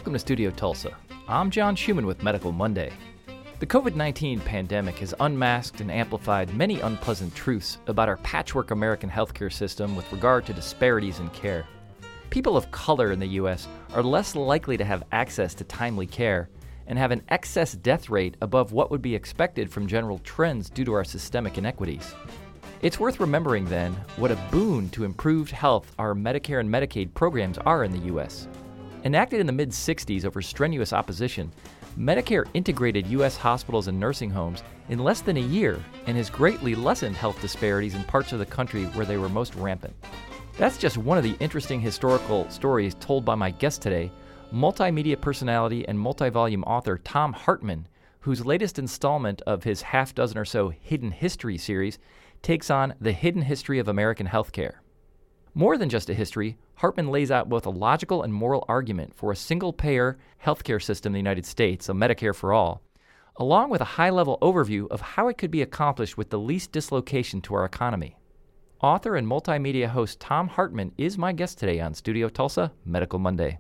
Welcome to Studio Tulsa. I'm John Schumann with Medical Monday. The COVID-19 pandemic has unmasked and amplified many unpleasant truths about our patchwork American healthcare system with regard to disparities in care. People of color in the U.S. are less likely to have access to timely care and have an excess death rate above what would be expected from general trends due to our systemic inequities. It's worth remembering, then, what a boon to improved health our Medicare and Medicaid programs are in the U.S. Enacted in the mid-'60s over strenuous opposition, Medicare integrated U.S. hospitals and nursing homes in less than a year and has greatly lessened health disparities in parts of the country where they were most rampant. That's just one of the interesting historical stories told by my guest today, multimedia personality and multi-volume author Thom Hartmann, whose latest installment of his half-dozen or so Hidden History series takes on the hidden history of American healthcare. More than just a history, Hartmann lays out both a logical and moral argument for a single-payer healthcare system in the United States, a Medicare for all, along with a high-level overview of how it could be accomplished with the least dislocation to our economy. Author and multimedia host Thom Hartmann is my guest today on Studio Tulsa, Medical Monday.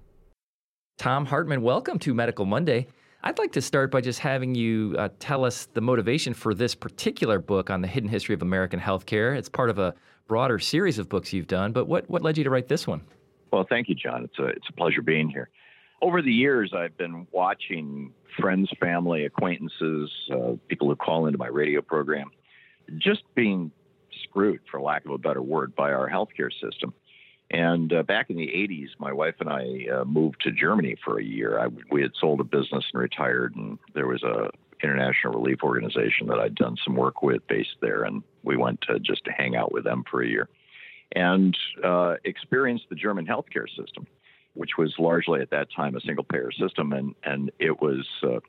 Thom Hartmann, welcome to Medical Monday. I'd like to start by just having you tell us the motivation for this particular book on the hidden history of American healthcare. It's part of a broader series of books you've done, but what led you to write this one? Well, thank you, John. It's a pleasure being here. Over the years, I've been watching friends, family, acquaintances, people who call into my radio program, just being screwed, for lack of a better word, by our healthcare system. And back in the 80s, my wife and I moved to Germany for a year. We had sold a business and retired, and there was a international relief organization that I'd done some work with based there, and we went just to hang out with them for a year and experienced the German healthcare system, which was largely at that time a single-payer system, and it was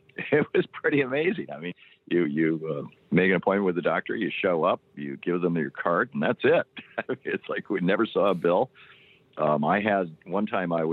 pretty amazing. I mean, you make an appointment with the doctor, you show up, you give them your card, and that's it. It's like we never saw a bill. I had one time I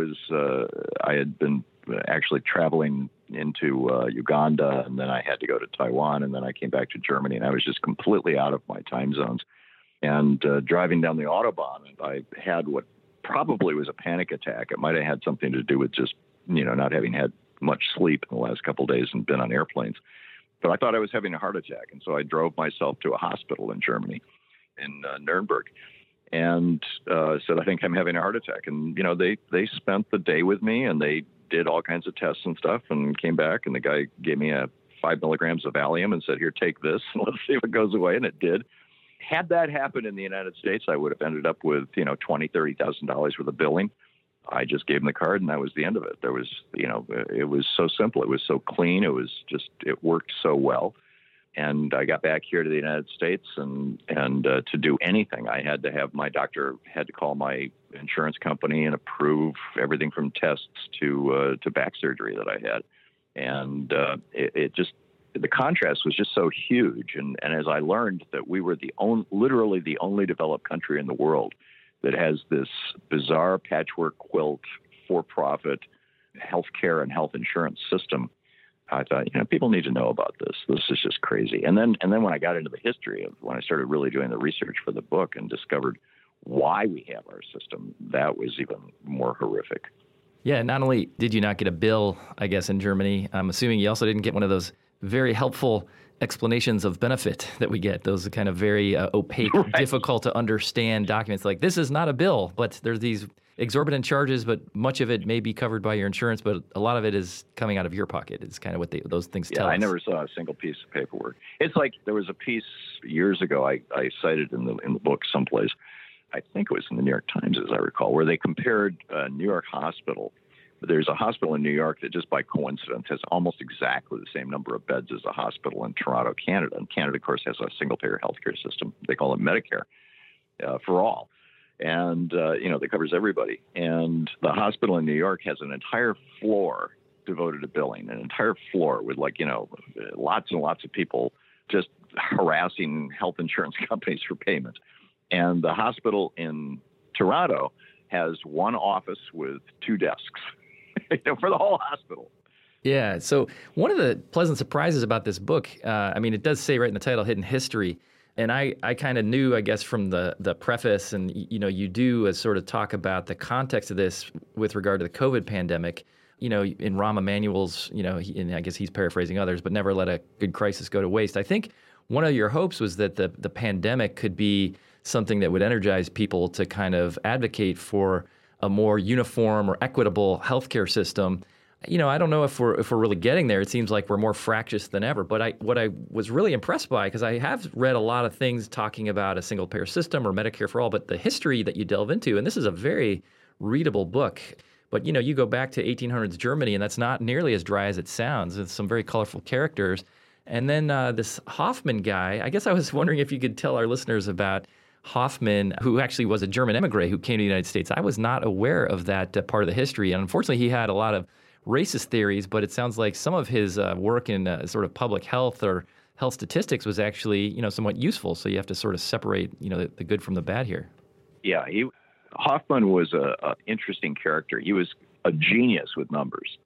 had been actually traveling into Uganda, and then I had to go to Taiwan, and then I came back to Germany, and I was just completely out of my time zones. And driving down the Autobahn, I had what probably was a panic attack. It might have had something to do with just, not having had much sleep in the last couple of days and been on airplanes. But I thought I was having a heart attack, and so I drove myself to a hospital in Germany, in Nuremberg, and said, I think I'm having a heart attack. And, they spent the day with me, and they did all kinds of tests and stuff, and came back, and the guy gave me 5 milligrams of Valium and said, here, take this, and let's see if it goes away, and it did. Had that happened in the United States, I would have ended up with, $20,000, $30,000 worth of billing. I just gave him the card, and that was the end of it. There was, it was so simple. It was so clean. It worked so well. And I got back here to the United States, and to do anything, I had to have my doctor had to call my insurance company and approve everything from tests to back surgery that I had. And the contrast was just so huge. And as I learned that we were literally the only developed country in the world that has this bizarre patchwork quilt for-profit healthcare and health insurance system, I thought, people need to know about this. This is just crazy. And then when I got into the history of when I started really doing the research for the book and discovered why we have our system, that was even more horrific. Yeah, not only did you not get a bill, I guess, in Germany, I'm assuming you also didn't get one of those very helpful explanations of benefit that we get, those kind of very opaque, right, difficult to understand documents like this is not a bill, but there's these exorbitant charges, but much of it may be covered by your insurance, but a lot of it is coming out of your pocket. It's kind of what those things tell us. I never saw a single piece of paperwork. It's like there was a piece years ago I cited in the book someplace, I think it was in the New York Times, as I recall, where they compared a New York hospital. There's a hospital in New York that just by coincidence has almost exactly the same number of beds as a hospital in Toronto, Canada. And Canada, of course, has a single-payer healthcare system. They call it Medicare for all. And, that covers everybody. And the hospital in New York has an entire floor devoted to billing, an entire floor with lots and lots of people just harassing health insurance companies for payment. And the hospital in Toronto has one office with 2 desks. For the whole hospital. Yeah. So one of the pleasant surprises about this book, it does say right in the title, Hidden History. And I kind of knew, I guess, from the preface, and, you do sort of talk about the context of this with regard to the COVID pandemic. in Rahm Emanuel's, and I guess he's paraphrasing others, but never let a good crisis go to waste. I think one of your hopes was that the pandemic could be something that would energize people to kind of advocate for a more uniform or equitable healthcare system. I don't know if we're really getting there. It seems like we're more fractious than ever. But what I was really impressed by, because I have read a lot of things talking about a single payer system or Medicare for all, but the history that you delve into, and this is a very readable book. But you go back to 1800s Germany, and that's not nearly as dry as it sounds. It's some very colorful characters. And then this Hoffman guy, I guess I was wondering if you could tell our listeners about Hoffman, who actually was a German emigre who came to the United States. I was not aware of that part of the history. And unfortunately, he had a lot of racist theories, but it sounds like some of his work in sort of public health or health statistics was actually, somewhat useful. So you have to sort of separate, the good from the bad here. Yeah, Hoffman was a interesting character. He was a genius with numbers.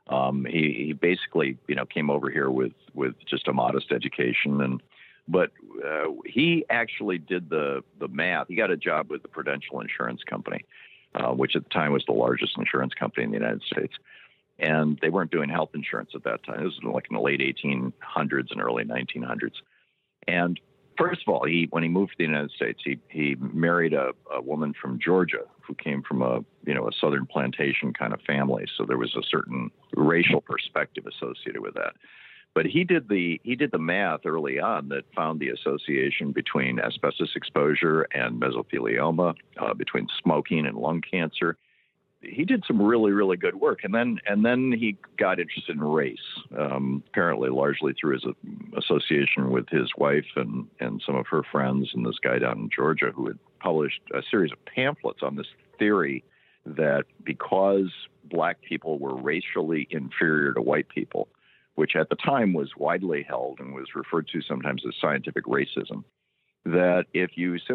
He basically, came over here with just a modest education, but he actually did the math. He got a job with the Prudential Insurance Company, which at the time was the largest insurance company in the United States. And they weren't doing health insurance at that time. It was like in the late 1800s and early 1900s. And first of all, when he moved to the United States, he married a woman from Georgia who came from a southern plantation kind of family. So there was a certain racial perspective associated with that. But he did the math early on that found the association between asbestos exposure and mesothelioma, between smoking and lung cancer. He did some really, really good work. And then he got interested in race, apparently largely through his association with his wife and some of her friends and this guy down in Georgia who had published a series of pamphlets on this theory that because black people were racially inferior to white people, which at the time was widely held and was referred to sometimes as scientific racism, that if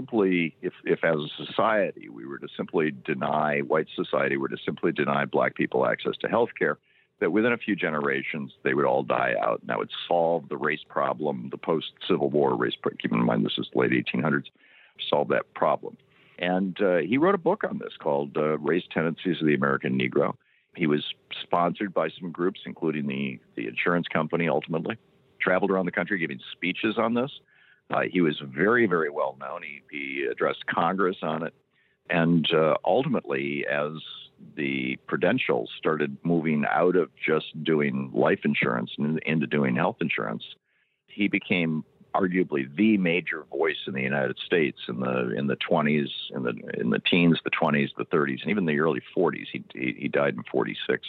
as a society we were to simply deny, white society were to simply deny black people access to health care, that within a few generations they would all die out, and that would solve the race problem, the post-Civil War race, keep in mind this is the late 1800s, solve that problem. And he wrote a book on this called Race Tendencies of the American Negro. He was sponsored by some groups, including the insurance company ultimately, traveled around the country giving speeches on this. He was very, very well known. He addressed Congress on it. And ultimately, as the Prudential started moving out of just doing life insurance and into doing health insurance, he became arguably the major voice in the United States in the 20s, in the teens, the 20s, the 30s, and even the early 40s. He died in 46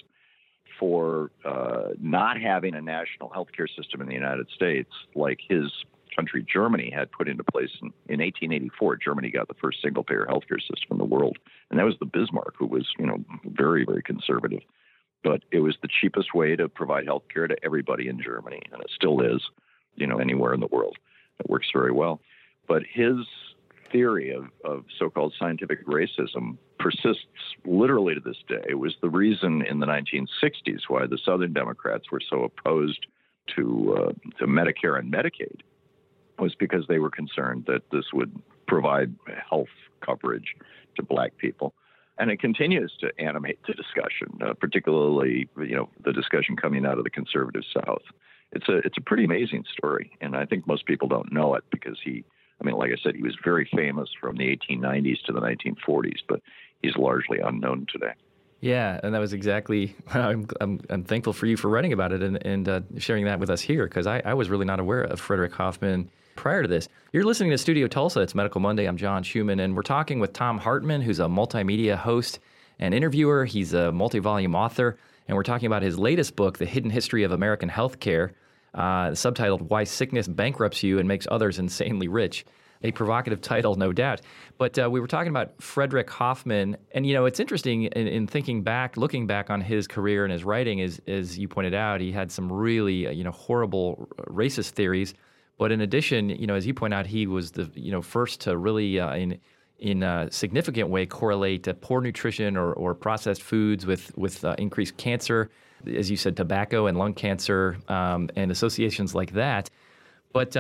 for not having a national healthcare system in the United States like his country, Germany, had put into place in 1884. Germany got the first single-payer healthcare system in the world, and that was the Bismarck, who was, very, very conservative. But it was the cheapest way to provide healthcare to everybody in Germany, and it still is, anywhere in the world. It works very well. But his theory of so-called scientific racism persists literally to this day. It was the reason in the 1960s why the Southern Democrats were so opposed to Medicare and Medicaid, was because they were concerned that this would provide health coverage to black people. And it continues to animate the discussion, particularly, the discussion coming out of the conservative South. It's a pretty amazing story. And I think most people don't know it because like I said, he was very famous from the 1890s to the 1940s, but he's largely unknown today. Yeah, and that was exactly. I'm thankful for you for writing about it and sharing that with us here, because I was really not aware of Frederick Hoffman prior to this. You're listening to Studio Tulsa. It's Medical Monday. I'm John Schumann, and we're talking with Thom Hartmann, who's a multimedia host and interviewer. He's a multi-volume author, and we're talking about his latest book, The Hidden History of American Healthcare, subtitled Why Sickness Bankrupts You and Makes Others Insanely Rich. A provocative title, no doubt. But we were talking about Frederick Hoffman, and it's interesting in looking back on his career and his writing, as you pointed out, he had some really horrible racist theories. But in addition, as you point out, he was the first to really in a significant way correlate poor nutrition or processed foods with increased cancer, as you said, tobacco and lung cancer, and associations like that. But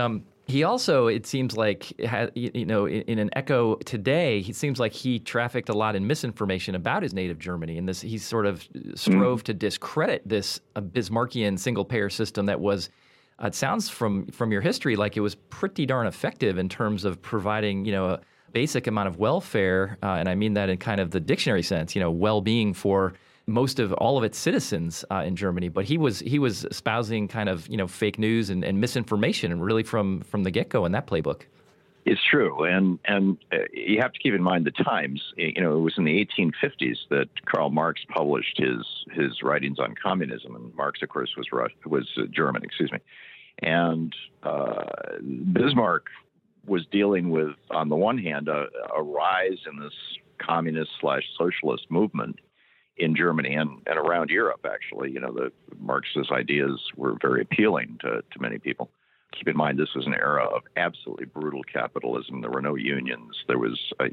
He also, it seems like, in an echo today, it seems like he trafficked a lot in misinformation about his native Germany. And he sort of strove to discredit this Bismarckian single-payer system that was, it sounds from your history like it was pretty darn effective in terms of providing, a basic amount of welfare. And I mean that in kind of the dictionary sense, well-being for most of all of its citizens in Germany. But he was espousing kind of, fake news and misinformation, and really from the get-go in that playbook. It's true. And you have to keep in mind the times. It was in the 1850s that Karl Marx published his writings on communism. And Marx, of course, was German, And Bismarck was dealing with, on the one hand, a rise in this communist/socialist movement in Germany and around Europe, actually. The Marxist ideas were very appealing to many people. Keep in mind, this was an era of absolutely brutal capitalism. There were no unions. There was, for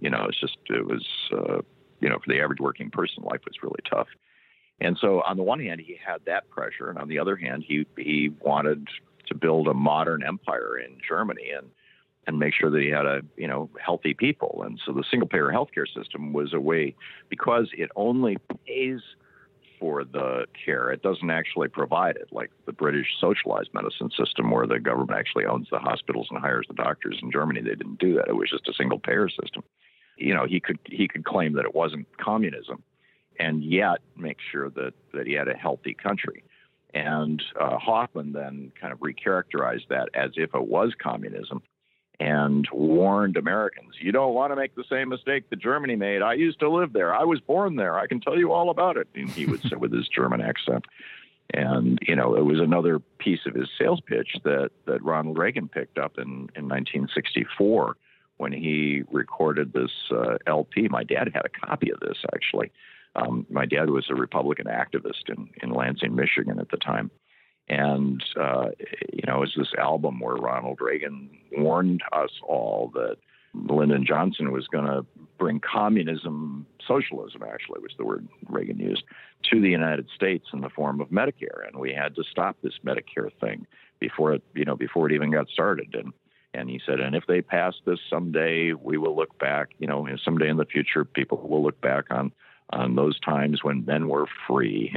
the average working person, life was really tough. And so on the one hand, he had that pressure. And on the other hand, he wanted to build a modern empire in Germany and make sure that he had healthy people. And so the single-payer healthcare system was a way, because it only pays for the care, it doesn't actually provide it, like the British socialized medicine system, where the government actually owns the hospitals and hires the doctors. In Germany, they didn't do that. It was just a single-payer system. He could claim that it wasn't communism, and yet make sure that he had a healthy country. And Hoffman then kind of recharacterized that as if it was communism, and warned Americans, you don't want to make the same mistake that Germany made. I used to live there. I was born there. I can tell you all about it. And he would say with his German accent. And, it was another piece of his sales pitch that Ronald Reagan picked up in 1964 when he recorded this LP. My dad had a copy of this, actually. My dad was a Republican activist in Lansing, Michigan at the time. And, it was this album where Ronald Reagan warned us all that Lyndon Johnson was going to bring socialism actually was the word Reagan used, to the United States in the form of Medicare. And we had to stop this Medicare thing before it even got started. And he said, and if they pass this someday, we will look back, someday in the future, people will look back on those times when men were free,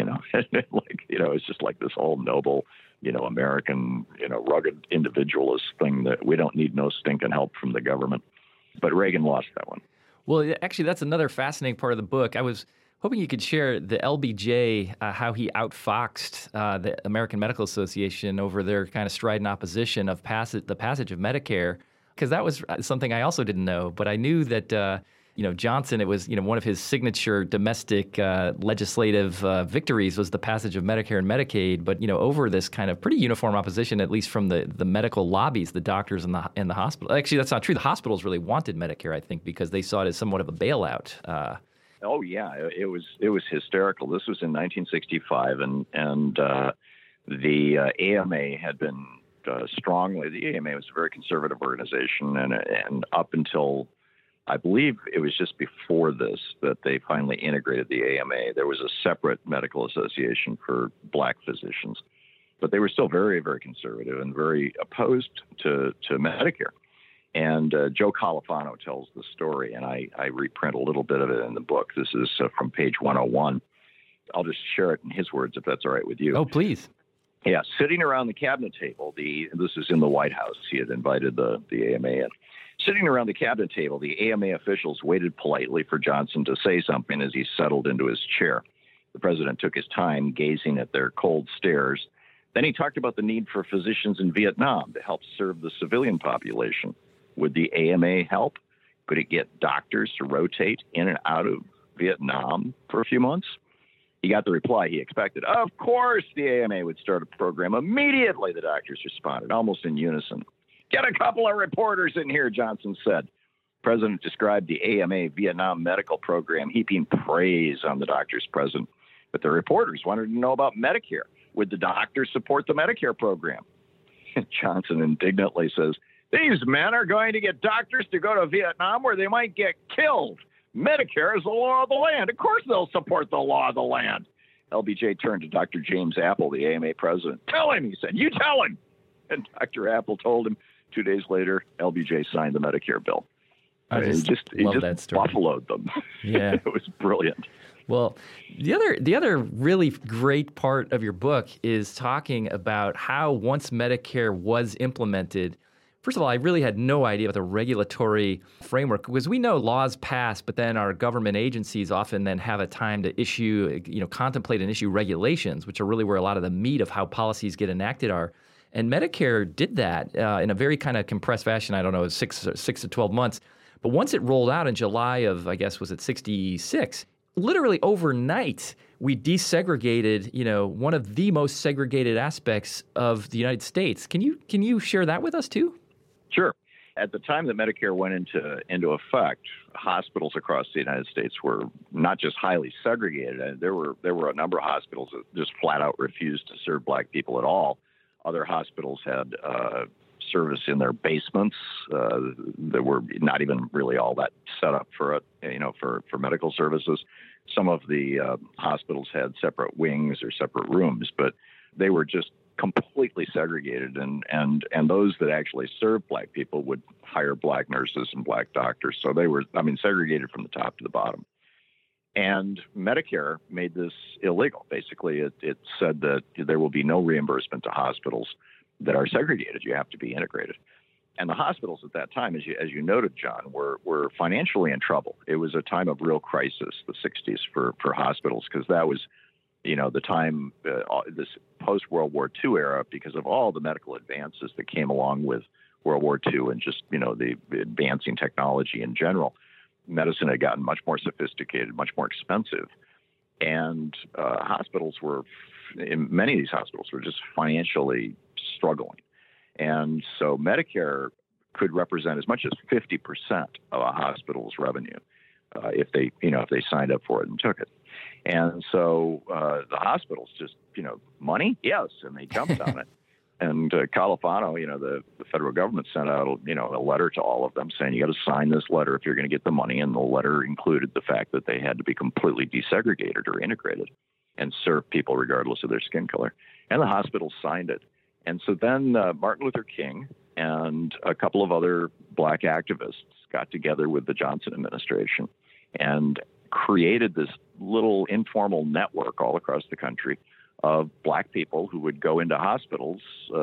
it's just like this whole noble, American, rugged individualist thing that we don't need no stinking help from the government. But Reagan lost that one. Well, actually, that's another fascinating part of the book. I was hoping you could share the LBJ, how he outfoxed the American Medical Association over their kind of strident opposition of the passage of Medicare, because that was something I also didn't know. But I knew that Johnson, it was, one of his signature domestic legislative victories was the passage of Medicare and Medicaid. But, over this kind of pretty uniform opposition, at least from the medical lobbies, the doctors and the hospital. Actually, that's not true. The hospitals really wanted Medicare, I think, because they saw it as somewhat of a bailout. Oh, yeah, it was hysterical. This was in 1965, and the AMA had been strongly. The AMA was a very conservative organization, and up until I believe it was just before this that they finally integrated the AMA. There was a separate medical association for black physicians, but they were still very, very conservative and very opposed to Medicare. And Joe Califano tells the story, and I reprint a little bit of it in the book. This is from page 101. I'll just share it in his words, if that's all right with you. Oh, please. Yeah, sitting around the cabinet table, this is in the White House. He had invited the AMA in. Sitting around the cabinet table, the AMA officials waited politely for Johnson to say something as he settled into his chair. The president took his time gazing at their cold stares. Then he talked about the need for physicians in Vietnam to help serve the civilian population. Would the AMA help? Could it get doctors to rotate in and out of Vietnam for a few months? He got the reply he expected. Of course, the AMA would start a program. Immediately, the doctors responded, almost in unison. Get a couple of reporters in here, Johnson said. The president described the AMA Vietnam medical program, heaping praise on the doctors present. But the reporters wanted to know about Medicare. Would the doctors support the Medicare program? Johnson indignantly says, these men are going to get doctors to go to Vietnam where they might get killed. Medicare is the law of the land. Of course they'll support the law of the land. LBJ turned to Dr. James Apple, the AMA president. Tell him, he said. You tell him. And Dr. Apple told him 2 days later, LBJ signed the Medicare bill. I just love that story. Buffaloed them. Yeah. It was brilliant. Well, the other really great part of your book is talking about how once Medicare was implemented, first of all, I really had no idea about the regulatory framework because we know laws pass, but then our government agencies often then have a time to issue, contemplate and issue regulations, which are really where a lot of the meat of how policies get enacted are. And Medicare did that in a very kind of compressed fashion. I don't know, 6 to 12 months. But once it rolled out in July of, I guess, was it 66? Literally overnight, we desegregated, one of the most segregated aspects of the United States. Can you share that with us too? Sure. At the time that Medicare went into effect, hospitals across the United States were not just highly segregated. There were a number of hospitals that just flat out refused to serve Black people at all. Other hospitals had service in their basements that were not even really all that set up for for medical services. Some of the hospitals had separate wings or separate rooms, but they were just completely segregated. And those that actually served Black people would hire Black nurses and Black doctors. So they were, segregated from the top to the bottom. And Medicare made this illegal. Basically, it said that there will be no reimbursement to hospitals that are segregated. You have to be integrated. And the hospitals at that time, as you noted, John, were financially in trouble. It was a time of real crisis, the 60s, for hospitals, because that was, the time, this post-World War II era, because of all the medical advances that came along with World War II and just, the advancing technology in general. Medicine had gotten much more sophisticated, much more expensive. And many of these hospitals were just financially struggling. And so Medicare could represent as much as 50% of a hospital's revenue if they signed up for it and took it. And so the hospitals just, money? Yes. And they jumped on it. And Califano, the federal government sent out, a letter to all of them saying, you got to sign this letter if you're going to get the money. And the letter included the fact that they had to be completely desegregated or integrated and serve people regardless of their skin color. And the hospitals signed it. And so then Martin Luther King and a couple of other Black activists got together with the Johnson administration and created this little informal network all across the country of Black people who would go into hospitals,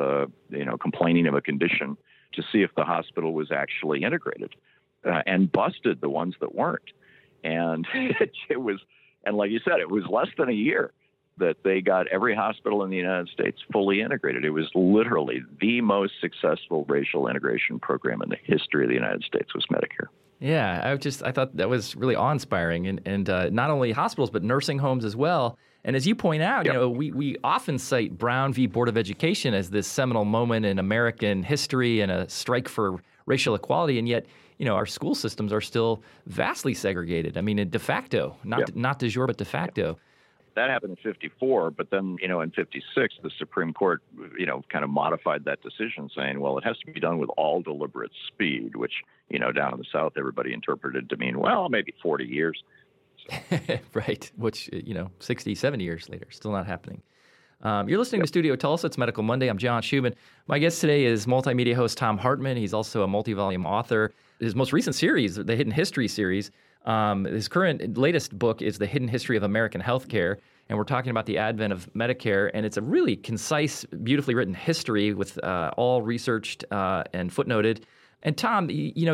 complaining of a condition to see if the hospital was actually integrated, and busted the ones that weren't. And it was, and like you said, it was less than a year that they got every hospital in the United States fully integrated. It was literally the most successful racial integration program in the history of the United States was Medicare. Yeah, I thought that was really awe-inspiring, and not only hospitals but nursing homes as well. And as you point out, Yep. we often cite Brown v. Board of Education as this seminal moment in American history and a strike for racial equality, and yet our school systems are still vastly segregated. De facto, not de jure, but de facto. That happened in 54, but then, in 56, the Supreme Court, kind of modified that decision saying, well, it has to be done with all deliberate speed, which, down in the South, everybody interpreted to mean, well, maybe 40 years. So. Right, which, 60, 70 years later, still not happening. You're listening to Studio Tulsa. It's Medical Monday. I'm John Schumann. My guest today is multimedia host Tom Hartman. He's also a multi-volume author. His most recent series, the Hidden History series, his latest book is The Hidden History of American Healthcare, and we're talking about the advent of Medicare, and it's a really concise, beautifully written history with all researched and footnoted. And Tom,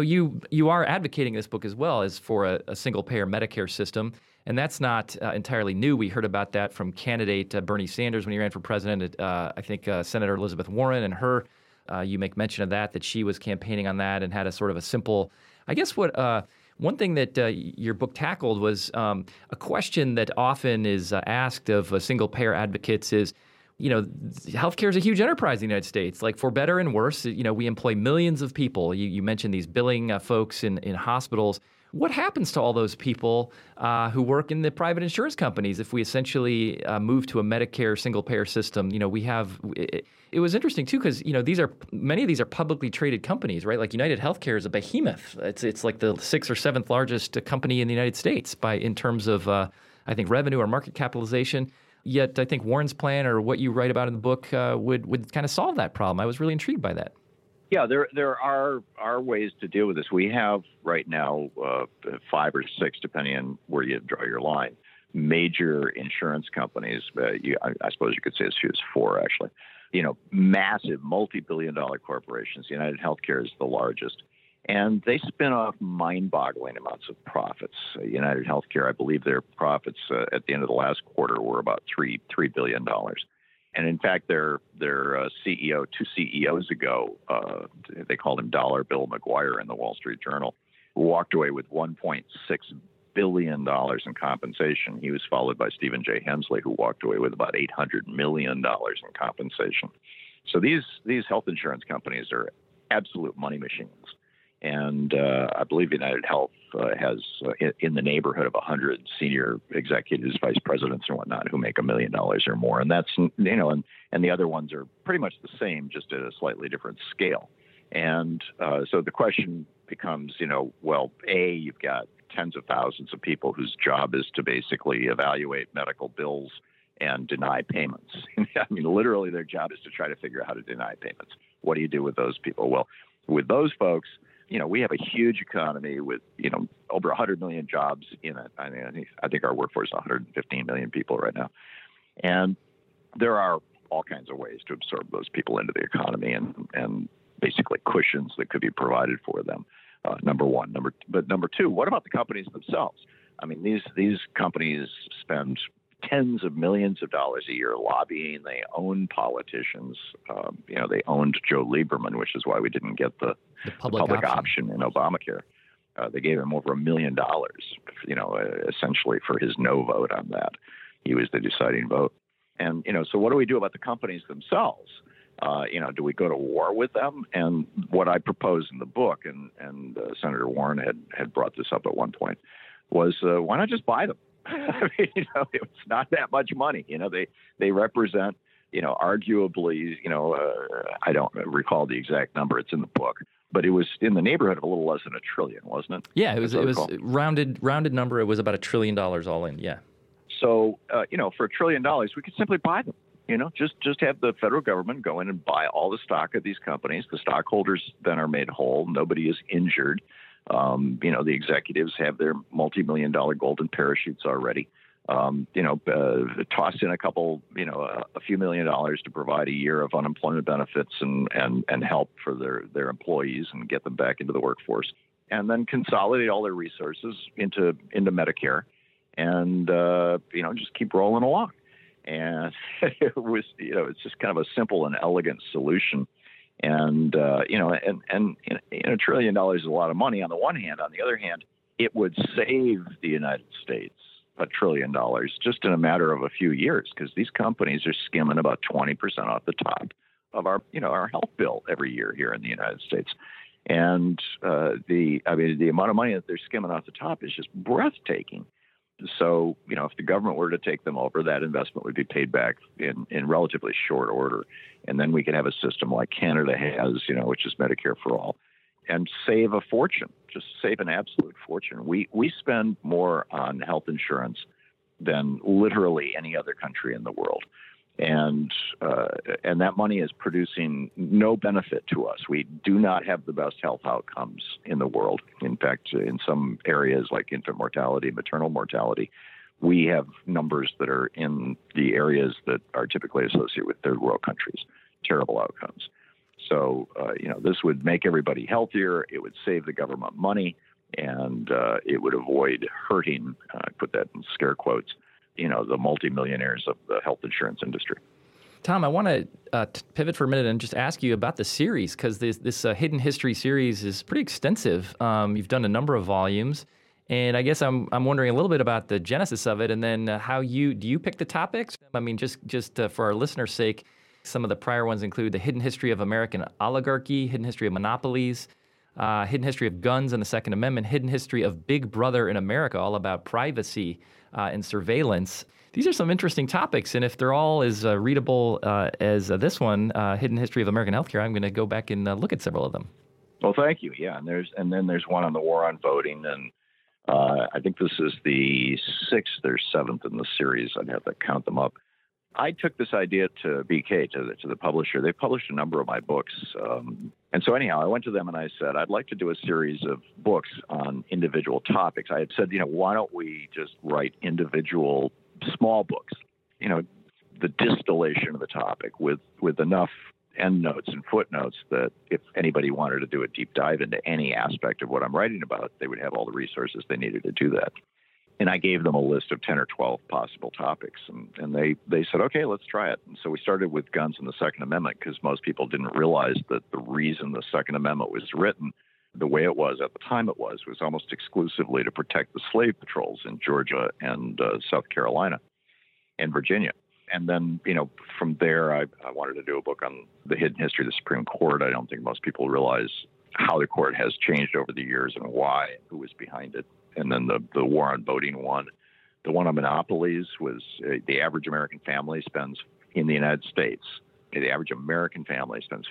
you are advocating this book as well as for a single-payer Medicare system, and that's not entirely new. We heard about that from candidate Bernie Sanders when he ran for president. I think Senator Elizabeth Warren and her, you make mention of that she was campaigning on that and had a sort of a simple, I guess one thing that your book tackled was a question that often is asked of single-payer advocates is, healthcare is a huge enterprise in the United States. Like, for better and worse, we employ millions of people. You mentioned these billing folks in hospitals. What happens to all those people who work in the private insurance companies if we essentially move to a Medicare single-payer system? It was interesting too because many of these are publicly traded companies, right? Like United Healthcare is a behemoth. It's like the 6th or 7th largest company in the United States in terms of I think revenue or market capitalization. Yet I think Warren's plan, or what you write about in the book, would kind of solve that problem. I was really intrigued by that. Yeah, there are ways to deal with this. We have right now 5 or 6, depending on where you draw your line, major insurance companies. I suppose you could say as few as 4, actually. Massive multi-billion-dollar corporations. United Healthcare is the largest. And they spin off mind-boggling amounts of profits. United Healthcare, I believe their profits at the end of the last quarter were about $3 billion. And in fact, their CEO, 2 CEOs ago, they called him Dollar Bill McGuire in the Wall Street Journal, walked away with $1.6 billion in compensation. He was followed by Stephen J. Hensley, who walked away with about $800 million in compensation. So these health insurance companies are absolute money machines. And I believe United Health has in the neighborhood of 100 senior executives, vice presidents, and whatnot who make $1 million or more. And that's, and the other ones are pretty much the same, just at a slightly different scale. And so the question becomes, well, A, you've got tens of thousands of people whose job is to basically evaluate medical bills and deny payments. I mean, literally their job is to try to figure out how to deny payments. What do you do with those people? Well, with those folks, we have a huge economy with, over 100 million jobs in it. I think our workforce is 115 million people right now. And there are all kinds of ways to absorb those people into the economy and basically cushions that could be provided for them. Number one. Number two, what about the companies themselves? I mean, these companies spend tens of millions of dollars a year lobbying. They own politicians. They owned Joe Lieberman, which is why we didn't get the public option in Obamacare. They gave him over $1 million, essentially for his no vote on that. He was the deciding vote. And, so what do we do about the companies themselves? Do we go to war with them? And what I propose in the book, and Senator Warren had brought this up at one point, was why not just buy them? I mean, it's not that much money. They represent, arguably, I don't recall the exact number. It's in the book, but it was in the neighborhood of a little less than $1 trillion, wasn't it? Yeah, it was rounded number. It was about $1 trillion all in. Yeah. So, for $1 trillion, we could simply buy them. Just have the federal government go in and buy all the stock of these companies. The stockholders then are made whole. Nobody is injured. The executives have their multi-million-dollar golden parachutes already. Toss in a few $1 million to provide a year of unemployment benefits and help for their employees and get them back into the workforce, and then consolidate all their resources into Medicare, and just keep rolling along. And it was, it's just kind of a simple and elegant solution. And, and $1 trillion is a lot of money on the one hand. On the other hand, it would save the United States $1 trillion just in a matter of a few years, because these companies are skimming about 20% off the top of our health bill every year here in the United States. And the amount of money that they're skimming off the top is just breathtaking. So, if the government were to take them over, that investment would be paid back in relatively short order. And then we could have a system like Canada has, which is Medicare for all, and save a fortune, just save an absolute fortune. We spend more on health insurance than literally any other country in the world. And that money is producing no benefit to us. We do not have the best health outcomes in the world. In fact, in some areas like infant mortality, maternal mortality, we have numbers that are in the areas that are typically associated with third world countries. Terrible outcomes. So, this would make everybody healthier. It would save the government money, and it would avoid hurting, I put that in scare quotes, the multimillionaires of the health insurance industry. Tom, I want to pivot for a minute and just ask you about the series, because this Hidden History series is pretty extensive. You've done a number of volumes, and I guess I'm wondering a little bit about the genesis of it, and then how do you pick the topics? I mean, just for our listeners' sake, some of the prior ones include the Hidden History of American Oligarchy, Hidden History of Monopolies, Hidden History of Guns and the Second Amendment, Hidden History of Big Brother in America, all about privacy and surveillance. These are some interesting topics, and if they're all as readable as this one, Hidden History of American Healthcare, I'm going to go back and look at several of them. Well, thank you. Yeah, and then there's one on the war on voting, and I think this is the 6th or 7th in the series. I'd have to count them up. I took this idea to BK, to the publisher. They published a number of my books. And so anyhow, I went to them and I said, I'd like to do a series of books on individual topics. I had said, why don't we just write individual small books, the distillation of the topic with enough endnotes and footnotes that if anybody wanted to do a deep dive into any aspect of what I'm writing about, they would have all the resources they needed to do that. And I gave them a list of 10 or 12 possible topics, and they said, okay, let's try it. And so we started with guns and the Second Amendment because most people didn't realize that the reason the Second Amendment was written the way it was at the time it was almost exclusively to protect the slave patrols in Georgia and South Carolina and Virginia. And then, from there, I wanted to do a book on the hidden history of the Supreme Court. I don't think most people realize how the court has changed over the years and why, who was behind it. And then the war on voting one. The one on monopolies was the average American family spends in the United States. The average American family spends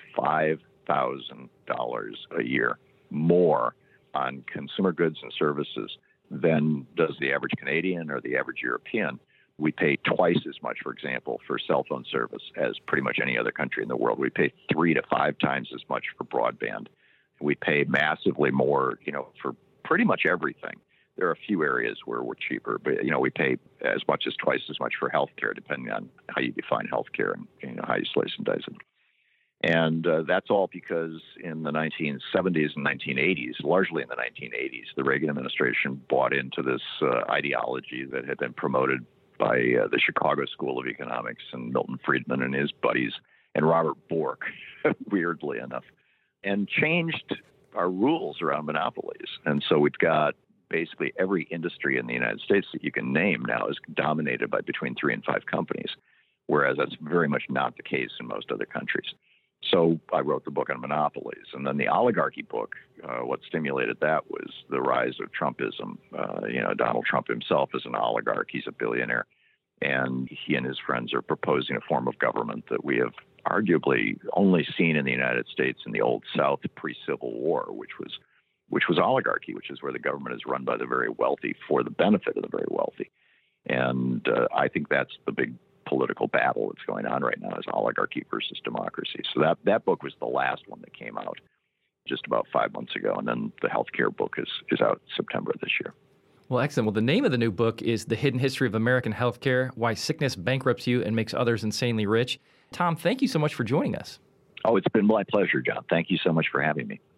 $5,000 a year more on consumer goods and services than does the average Canadian or the average European. We pay twice as much, for example, for cell phone service as pretty much any other country in the world. We pay 3 to 5 times as much for broadband. We pay massively more, for pretty much everything. There are a few areas where we're cheaper, but, we pay as much as twice as much for healthcare, depending on how you define healthcare and how you slice and dice it. And that's all because in the 1970s and 1980s, largely in the 1980s, the Reagan administration bought into this ideology that had been promoted by the Chicago School of Economics and Milton Friedman and his buddies and Robert Bork, weirdly enough, and changed our rules around monopolies. And so we've got basically every industry in the United States that you can name now is dominated by between 3 and 5 companies, whereas that's very much not the case in most other countries. So I wrote the book on monopolies. And then the oligarchy book, what stimulated that was the rise of Trumpism. Donald Trump himself is an oligarch. He's a billionaire. And he and his friends are proposing a form of government that we have arguably only seen in the United States in the Old South pre-Civil War, which was oligarchy, which is where the government is run by the very wealthy for the benefit of the very wealthy. And I think that's the big political battle that's going on right now, is oligarchy versus democracy. So that book was the last one that came out just about 5 months ago. And then the healthcare book is out September this year. Well, excellent. Well, the name of the new book is The Hidden History of American Healthcare, Why Sickness Bankrupts You and Makes Others Insanely Rich. Tom, thank you so much for joining us. Oh, it's been my pleasure, John. Thank you so much for having me.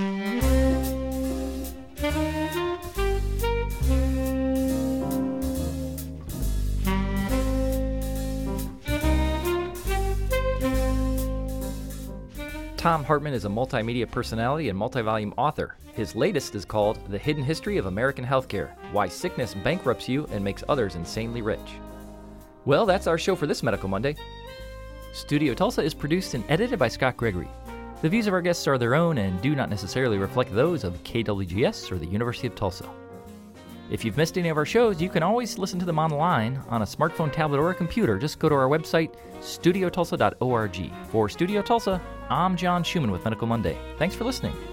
Thom Hartmann is a multimedia personality and multi-volume author. His latest is called The Hidden History of American Healthcare, Why Sickness Bankrupts You and Makes Others Insanely Rich. Well, that's our show for this Medical Monday. Studio Tulsa is produced and edited by Scott Gregory. The views of our guests are their own and do not necessarily reflect those of KWGS or the University of Tulsa. If you've missed any of our shows, you can always listen to them online on a smartphone, tablet, or a computer. Just go to our website, studiotulsa.org. For Studio Tulsa, I'm John Schumann with Medical Monday. Thanks for listening.